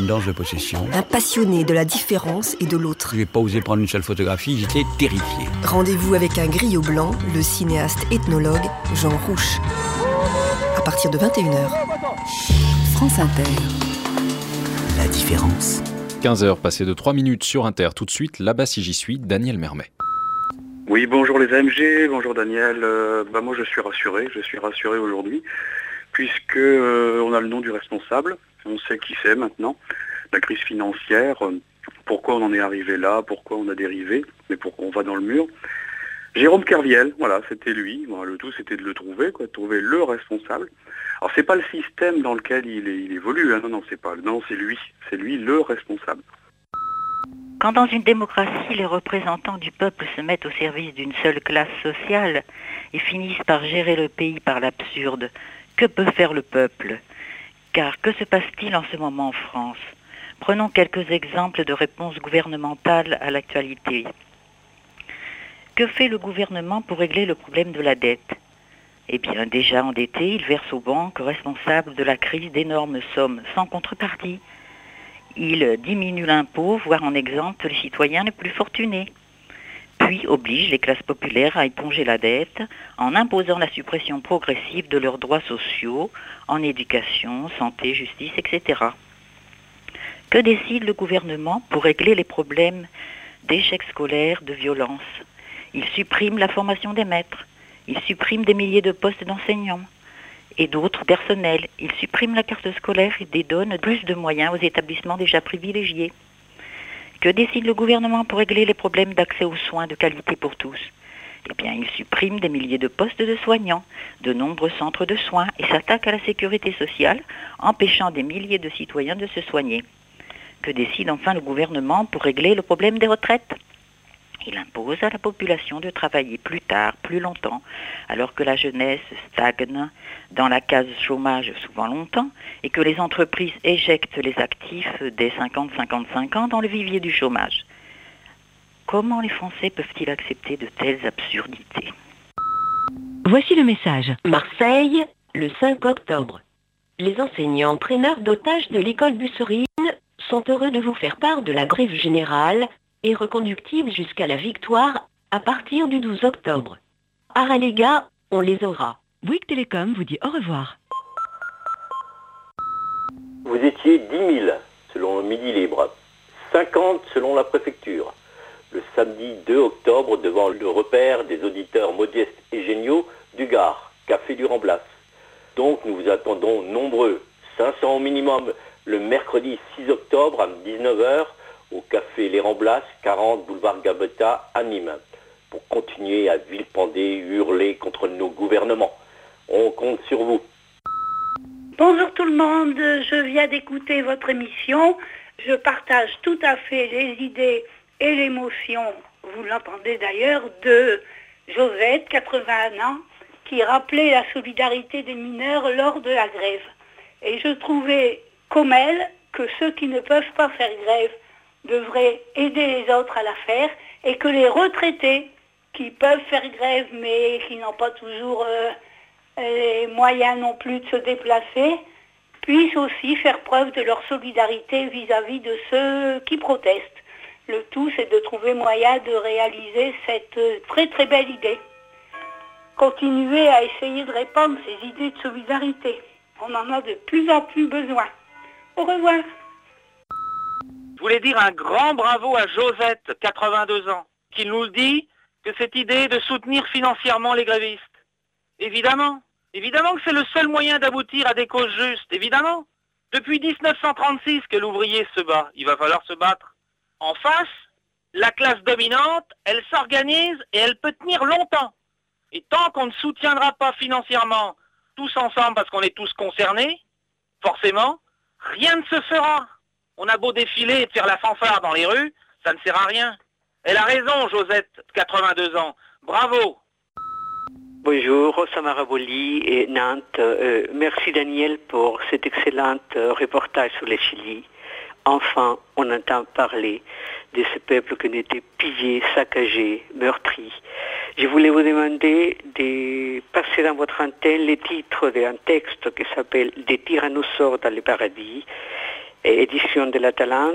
tendance de possession. Un passionné de la différence et de l'autre. Je n'ai pas osé prendre une seule photographie, j'étais terrifié. Rendez-vous avec un griot blanc, le cinéaste ethnologue Jean Rouch. À partir de 21h. France Inter. La différence. 15h passées de 3 minutes sur Inter. Tout de suite, là-bas si j'y suis, Daniel Mermet. Oui, bonjour les AMG, bonjour Daniel. Moi je suis rassuré aujourd'hui, puisque on a le nom du responsable, on sait qui c'est maintenant, la crise financière, pourquoi on en est arrivé là, pourquoi on a dérivé, mais pourquoi on va dans le mur. Jérôme Kerviel, voilà, c'était lui. Bon, le tout c'était de le trouver, de trouver le responsable. Alors c'est pas le système dans lequel il évolue, hein, c'est lui le responsable. Quand dans une démocratie, les représentants du peuple se mettent au service d'une seule classe sociale et finissent par gérer le pays par l'absurde, que peut faire le peuple ? Car que se passe-t-il en ce moment en France ? Prenons quelques exemples de réponses gouvernementales à l'actualité. Que fait le gouvernement pour régler le problème de la dette ? Eh bien, déjà endetté, il verse aux banques responsables de la crise d'énormes sommes sans contrepartie. Il diminue l'impôt, voire en exempte les citoyens les plus fortunés. Puis oblige les classes populaires à éponger la dette en imposant la suppression progressive de leurs droits sociaux en éducation, santé, justice, etc. Que décide le gouvernement pour régler les problèmes d'échecs scolaires, de violence ? Il supprime la formation des maîtres, il supprime des milliers de postes d'enseignants et d'autres personnels. Il supprime la carte scolaire et dédonne plus de moyens aux établissements déjà privilégiés. Que décide le gouvernement pour régler les problèmes d'accès aux soins de qualité pour tous ? Eh bien, il supprime des milliers de postes de soignants, de nombreux centres de soins et s'attaque à la sécurité sociale, empêchant des milliers de citoyens de se soigner. Que décide enfin le gouvernement pour régler le problème des retraites ? Il impose à la population de travailler plus tard, plus longtemps, alors que la jeunesse stagne dans la case chômage souvent longtemps et que les entreprises éjectent les actifs dès 50-55 ans dans le vivier du chômage. Comment les Français peuvent-ils accepter de telles absurdités ? Voici le message. Marseille, le 5 octobre. Les enseignants entraîneurs d'otages de l'école Busserine sont heureux de vous faire part de la grève générale et reconductible jusqu'à la victoire à partir du 12 octobre. Ah les gars, on les aura. Bouygues Télécom vous dit au revoir. Vous étiez 10 000 selon le Midi Libre, 50 selon la préfecture. Le samedi 2 octobre devant le repère des auditeurs modestes et géniaux du Gard, Café du Ramblas. Donc nous vous attendons nombreux, 500 au minimum, le mercredi 6 octobre à 19h au Café Les Ramblas, 40 boulevard Gabetta à Nîmes, pour continuer à vilipender, hurler contre nos gouvernements. On compte sur vous. Bonjour tout le monde, je viens d'écouter votre émission. Je partage tout à fait les idées et l'émotion, vous l'entendez d'ailleurs, de Josette, 81 ans, qui rappelait la solidarité des mineurs lors de la grève. Et je trouvais, comme elle, que ceux qui ne peuvent pas faire grève devraient aider les autres à la faire et que les retraités qui peuvent faire grève mais qui n'ont pas toujours les moyens non plus de se déplacer puissent aussi faire preuve de leur solidarité vis-à-vis de ceux qui protestent. Le tout, c'est de trouver moyen de réaliser cette très très belle idée. Continuer à essayer de répandre ces idées de solidarité. On en a de plus en plus besoin. Au revoir. Je voulais dire un grand bravo à Josette, 82 ans, qui nous dit que cette idée de soutenir financièrement les grévistes. Évidemment que c'est le seul moyen d'aboutir à des causes justes, évidemment. Depuis 1936 que l'ouvrier se bat, il va falloir se battre. En face, la classe dominante, elle s'organise et elle peut tenir longtemps. Et tant qu'on ne soutiendra pas financièrement tous ensemble, parce qu'on est tous concernés, forcément, rien ne se fera. On a beau défiler et faire la fanfare dans les rues, ça ne sert à rien. Elle a raison, Josette, 82 ans. Bravo. Bonjour, Rosa Maraboli et Nantes. Merci Daniel pour cet excellent reportage sur le Chili. Enfin, on entend parler de ce peuple qui était pillé, saccagé, meurtri. Je voulais vous demander de passer dans votre antenne le titre d'un texte qui s'appelle « Des tyrannosaures dans le paradis ». et édition de la Talente.